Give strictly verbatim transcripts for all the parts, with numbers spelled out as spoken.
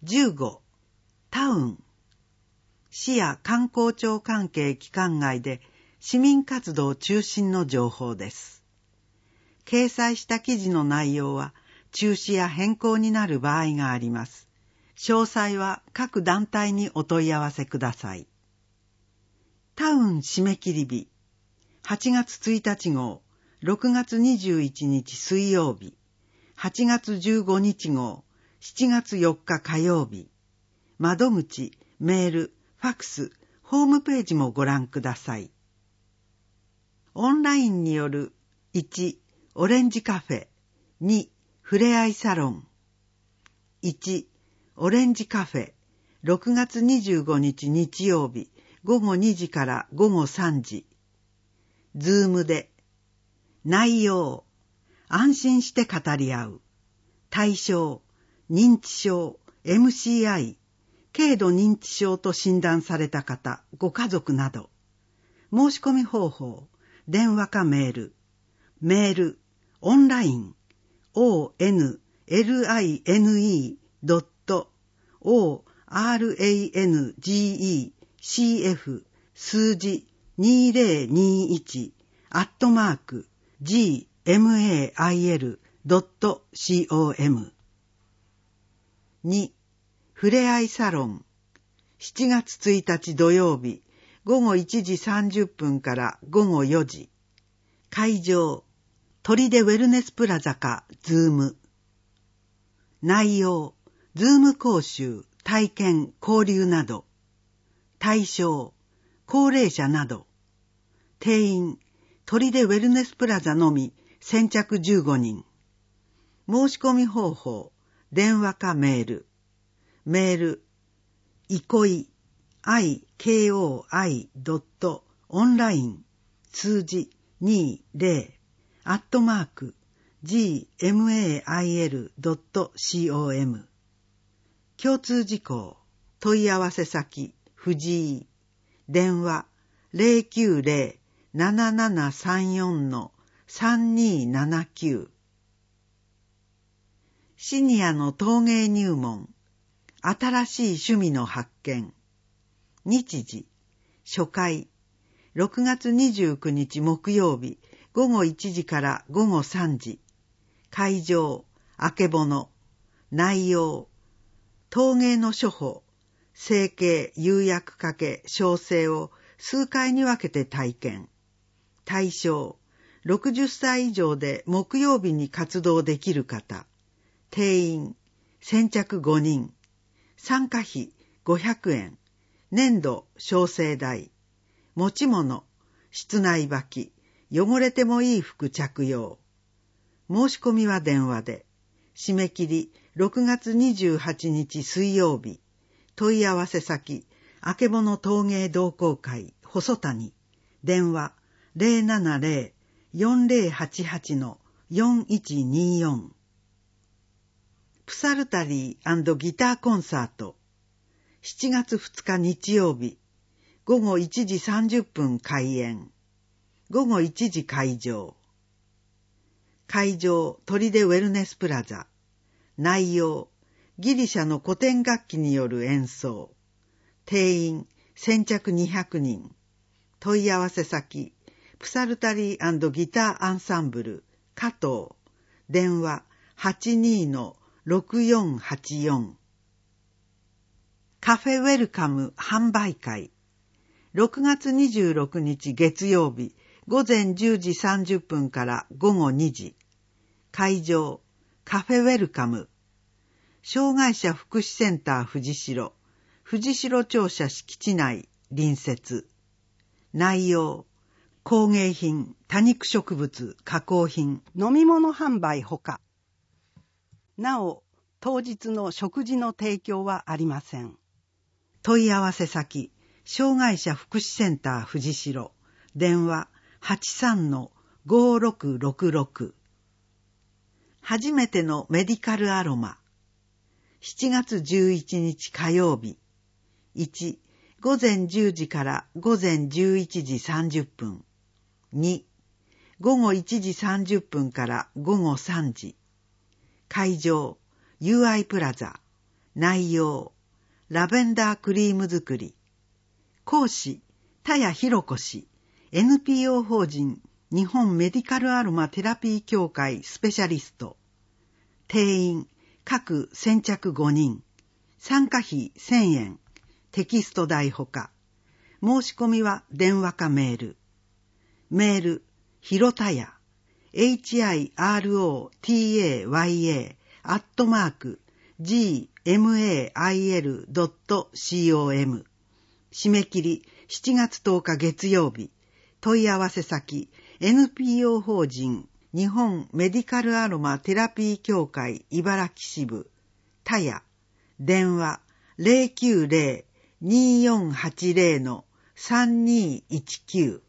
じゅうご、タウン。市や観光庁関係機関外で市民活動中心の情報です。掲載した記事の内容は中止や変更になる場合があります。詳細は各団体にお問い合わせください。タウン締め切り日、はちがつついたち号、ろくがつにじゅういちにち水曜日、はちがつじゅうごにち号、しちがつよっか火曜日。窓口、メール、ファクス、ホームページもご覧ください。オンラインによるいち、オレンジカフェ、に、ふれあいサロン。いち、オレンジカフェ、ろくがつにじゅうごにち日曜日、ごごにじからごごさんじ。ズームで。内容、安心して語り合う。対象、認知症、エムシーアイ、軽度認知症と診断された方、ご家族など。申し込み方法、電話かメール。メール、オンライン、オーエヌエルアイエヌイー ドット オーアールエーエヌジーイーシーエフ 数字にせんにじゅういちアットマーク ジーエムエーアイエル ドット コム。に、ふれあいサロン。しちがつついたち土曜日、ごごいちじさんじゅっぷんからごごよじ。会場、鳥出ウェルネスプラザかズーム。内容、ズーム講習、体験、交流など。対象、高齢者など。定員、鳥出ウェルネスプラザのみ、先着じゅうごにん。申し込み方法、電話かメール。メール、いこい、アイケーオーアイ ドット オンライン、数字にじゅう、アットマーク、ジーエムエーアイエル ドット コム。共通事項、問い合わせ先、藤井。電話、ゼロきゅうゼロ ななななさんよん さんにーななきゅう。シニアの陶芸入門。新しい趣味の発見。日時、初回、ろくがつにじゅうくにち木曜日、ごごいちじからごごさんじ。会場、あけぼの。内容、陶芸の処方、成形、釉薬かけ、焼成を数回に分けて体験。対象、ろくじゅっさい以上で木曜日に活動できる方。定員、先着ごにん。参加費ごひゃくえん。粘土、焼成代。持ち物、室内履き。汚れてもいい服着用。申し込みは電話で。締め切りろくがつにじゅうはちにち水曜日。問い合わせ先、あけぼの陶芸同好会、細谷。電話ゼロななゼロ よんゼロはちはち よんいちによん。プサルタリー&ギターコンサート。しちがつふつか日曜日。ごごいちじさんじゅっぷん開演。ごごいちじ会場。会場、鳥出ウェルネスプラザ。内容、ギリシャの古典楽器による演奏。定員、先着にひゃくにん。問い合わせ先、プサルタリー&ギターアンサンブル、加藤。電話、はちにーろくよんはちよん。カフェウェルカム販売会。ろくがつにじゅうろくにち月曜日、ごぜんじゅうじさんじゅっぷんからごごにじ。会場、カフェウェルカム。障害者福祉センター藤代、藤代庁舎敷地内、隣接。内容、工芸品、多肉植物、加工品、飲み物販売ほか。なお、当日の食事の提供はありません。問い合わせ先、障害者福祉センター藤代、電話 はちさんのごろくろくろく。初めてのメディカルアロマ。しちがつじゅういちにち火曜日。いち、ごぜんじゅうじからごぜんじゅういちじさんじゅっぷん。に、ごごいちじさんじゅっぷんからごごさんじ。会場、ユーアイ プラザ。 内容、ラベンダークリーム作り。講師、田谷博子氏、エヌピーオー 法人日本メディカルアロマテラピー協会スペシャリスト。定員、各先着ごにん。参加費せんえん。テキスト代ほか。申し込みは電話かメール。メール、ひろたや、エイチアイアールオーティーエーワイエー アットマーク、ジーエムエーアイエルドットコム。締め切りしちがつとおか月曜日。問い合わせ先、エヌピーオー 法人日本メディカルアロマテラピー協会茨城支部、田谷、電話 ゼロきゅうゼロ にーよんはちゼロ のさんにーいちきゅう。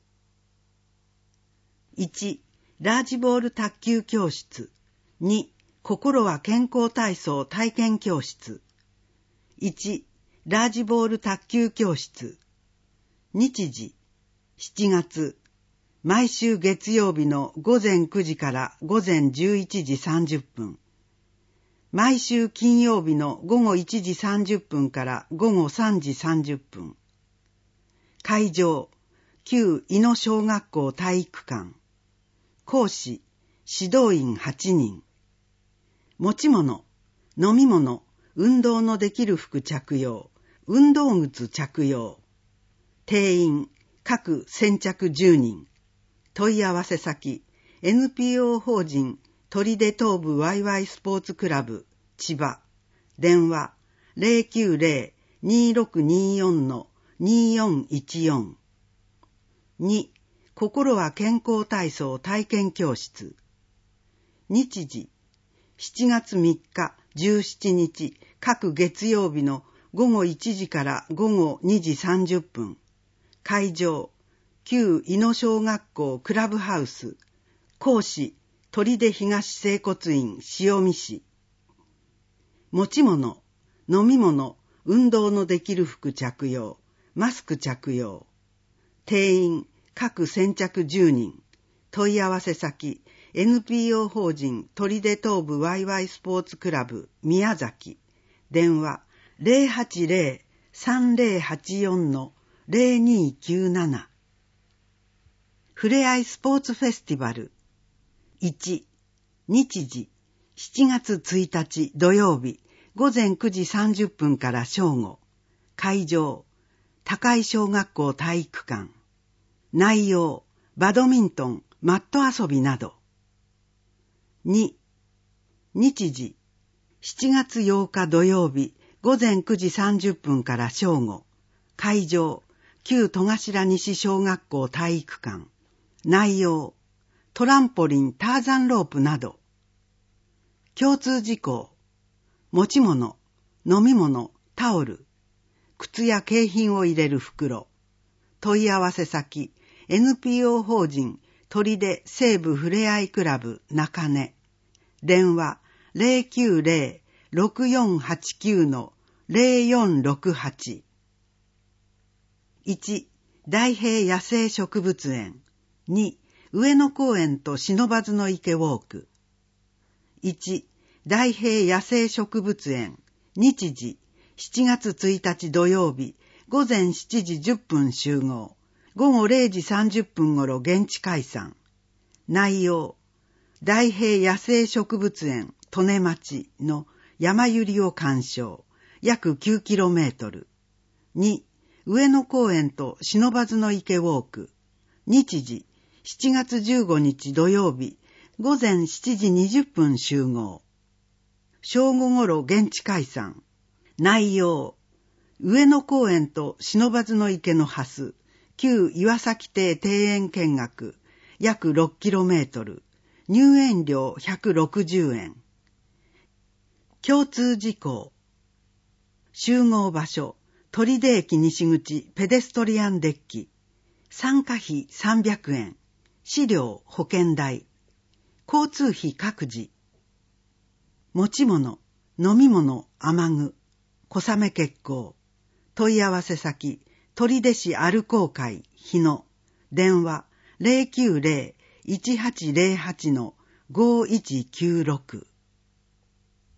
いち. ラージボール卓球教室。に. 心は健康体操体験教室。いち. ラージボール卓球教室。日時、しちがつ、毎週月曜日のごぜんくじからごぜんじゅういちじさんじゅっぷん。毎週金曜日のごごいちじさんじゅっぷんからごごさんじさんじゅっぷん。会場、旧伊野小学校体育館。講師、指導員はちにん。持ち物、飲み物、運動のできる服着用、運動靴着用。定員、各先着じゅうにん。問い合わせ先、エヌピーオー 法人砦東部ワイワイスポーツクラブ、千葉。電話、ゼロきゅうゼロ にーろくにーよん のにーよんいちよん。に. 心は健康体操体験教室。日時、しちがつみっか、じゅうしちにち、各月曜日のごごいちじからごごにじさんじゅっぷん。会場、旧伊野小学校クラブハウス。講師、砦東整骨院塩見市。持ち物、飲み物、運動のできる服着用、マスク着用。定員、各先着じゅうにん。問い合わせ先、エヌピーオー 法人砦東部ワイワイスポーツクラブ宮崎。電話、ゼロはちゼロ さんゼロはちよん のゼロにきゅうなな。ふれあいスポーツフェスティバル。いち. 日時、しちがつついたち土曜日、ごぜんくじさんじゅっぷんから正午。会場、高井小学校体育館。内容、バドミントン、マット遊びなど。に. 日時、しちがつようか土曜日、ごぜんくじさんじゅっぷんから正午。会場、旧戸頭西小学校体育館。内容、トランポリン、ターザンロープなど。共通事項、持ち物、飲み物、タオル、靴や景品を入れる袋。問い合わせ先、エヌピーオー 法人砦西部ふれあいクラブ中根。電話、ゼロきゅうゼロ ろくよんはちきゅう のゼロよんろくはち。いち. 大平野生植物園。に. 上野公園と不忍池ウォーク。いち. 大平野生植物園。日時、しちがつついたち土曜日、ごぜんしちじじゅっぷん集合。ごごれいじさんじゅっぷん頃現地解散。内容、大平野生植物園利根町の山百合を鑑賞。約 きゅうキロメートル。に. 上野公園と不忍池ウォーク。日時、しちがつじゅうごにち土曜日、ごぜんしちじにじゅっぷん集合。正午頃現地解散。内容、上野公園と不忍池の蓮、旧岩崎邸庭園見学、約ろくキロメートル。入園料ひゃくろくじゅうえん。共通事項、集合場所、砦駅西口ペデストリアンデッキ。参加費さんびゃくえん。資料保険代。交通費各自。持ち物、飲み物、雨具、小雨結構。問い合わせ先、取手市アルコー会日野。電話ゼロきゅうゼロ いちはちゼロはち のごいちきゅうろく。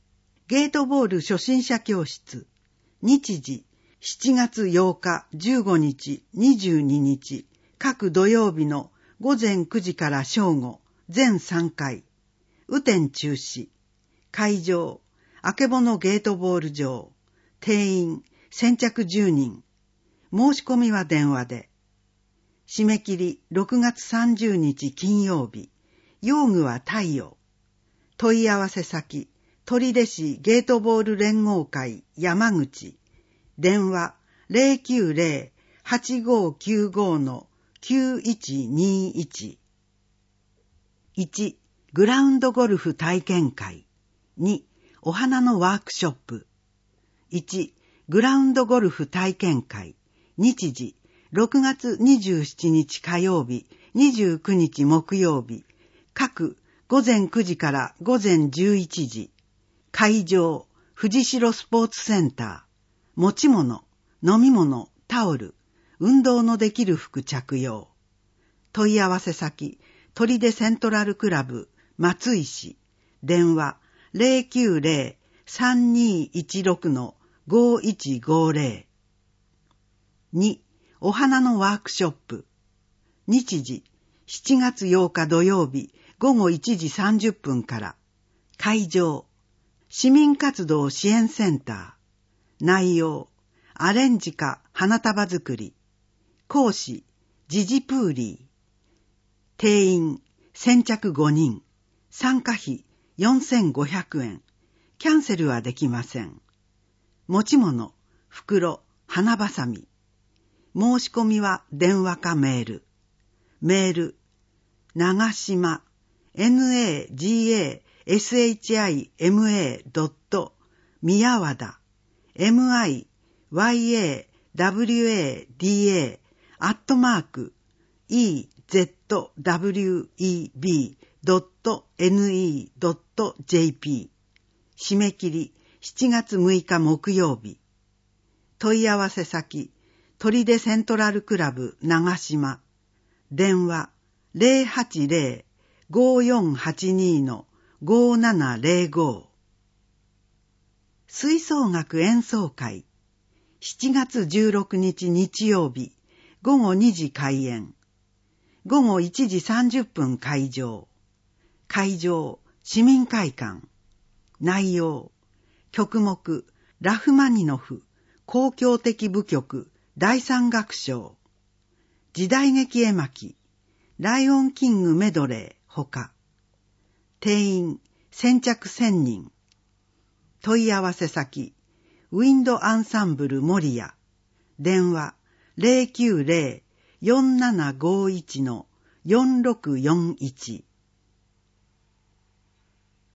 ゲートボール初心者教室。日時、しちがつようか、じゅうごにち、にじゅうににち、各土曜日のごぜんくじから正午、全さんかい。雨天中止。会場、あけぼのゲートボール場。定員、先着じゅうにん。申し込みは電話で。締め切りろくがつさんじゅうにち金曜日。用具は太陽。問い合わせ先、取手市ゲートボール連合会山口。電話 ゼロきゅうゼロ はちごきゅうご きゅういちにいち。いち. グラウンドゴルフ体験会。に. お花のワークショップ。いち. グラウンドゴルフ体験会。日時、ろくがつにじゅうしちにち火曜日、にじゅうくにち木曜日。各ごぜんくじからごぜんじゅういちじ。会場、藤代スポーツセンター。持ち物、飲み物、タオル、運動のできる服着用。問い合わせ先、取手セントラルクラブ、松井市。電話、ゼロきゅうゼロ さんにいちろく ごいちごゼロ。に. お花のワークショップ。日時、しちがつようか土曜日、ごごいちじさんじゅっぷんから。会場、市民活動支援センター。内容、アレンジか花束作り。講師、ジジプーリー。定員、先着ごにん。参加費、よんせんごひゃくえん。キャンセルはできません。持ち物、袋、花ばさみ。申し込みは電話かメール。メール、長島、ナガシマ 宮和田 ミヤワダ アットマーク イーゼットダブリューイービードットネットドットジェーピー。締め切りしちがつむいか木曜日。問い合わせ先、取手セントラルクラブ長島。電話ゼロはちゼロ ごよんはちに ごななゼロご。吹奏楽演奏会。しちがつじゅうろくにち日曜日、ごごにじ開演。ごごいちじさんじゅっぷん会場。会場、市民会館。内容、曲目、ラフマニノフ、交響的舞曲、第三楽章。時代劇絵巻、ライオンキングメドレー、ほか。定員、先着せんにん。問い合わせ先、ウィンドアンサンブル守谷。電話、ゼロきゅうゼロ よんななごいち よんろくよんいち。